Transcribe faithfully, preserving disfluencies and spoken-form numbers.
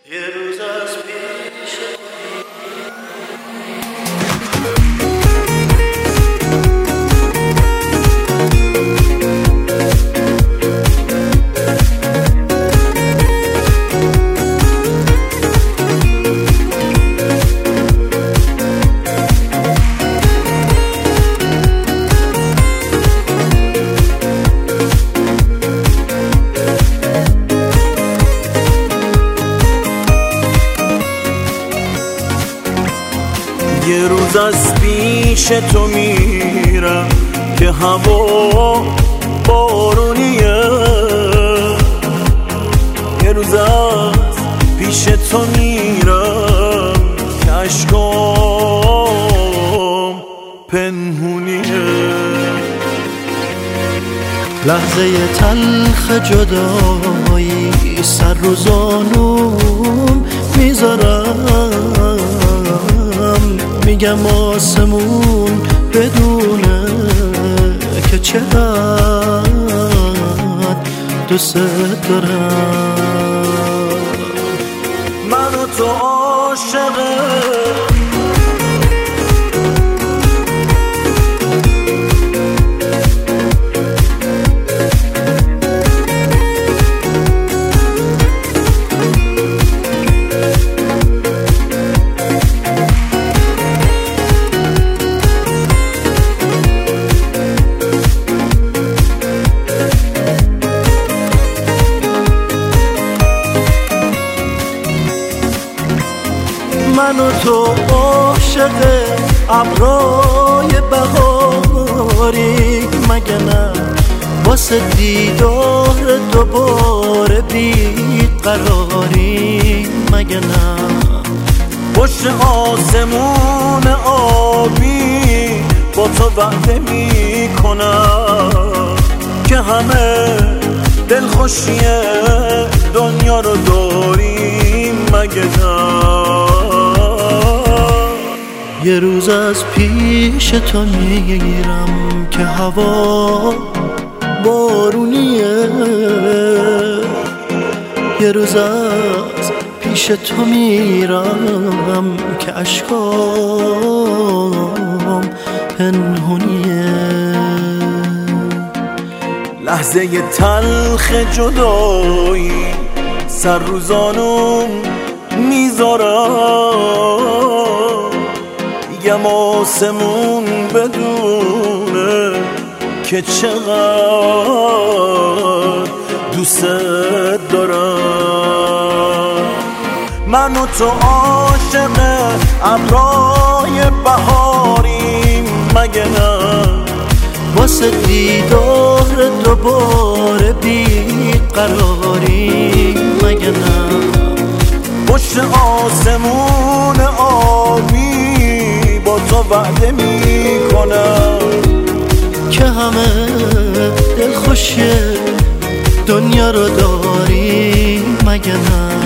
یه روز از پیش یه روز از پیش تو میرم که هوا بارونیه، یه روز از پیش تو میرم که اشکام پنهونیه. لحظه تلخ جدایی سر رو زانوم میذارم، میگم آسمون بدونه که چقدر دوست دارم. من و تو عاشقه من و تو عاشق ابرای بهاری، مگه نه واسه دیدار دوباره بیقراری، مگه نه پشت آسمون آبی با تو وعده میکنم که همه دلخوشی دنیا رو داریم، مگه نه یه روز از پیش تو میگیرم که هوا بارونیه، یه روز از پیش تو میرم که اشکام پنهونیه. لحظه تلخ جدایی سر رو زانوم میذارم، میگم آسمون بدونه که چقدر دوست دارم. من و تو عاشق ابرای بهاریم، مگه نه واسه دیدار دوباره بیقراری، مگه نه پشت آسمون آبی با تو وعده میکنم که همه دلخوشی دنیا رو داری، مگه نه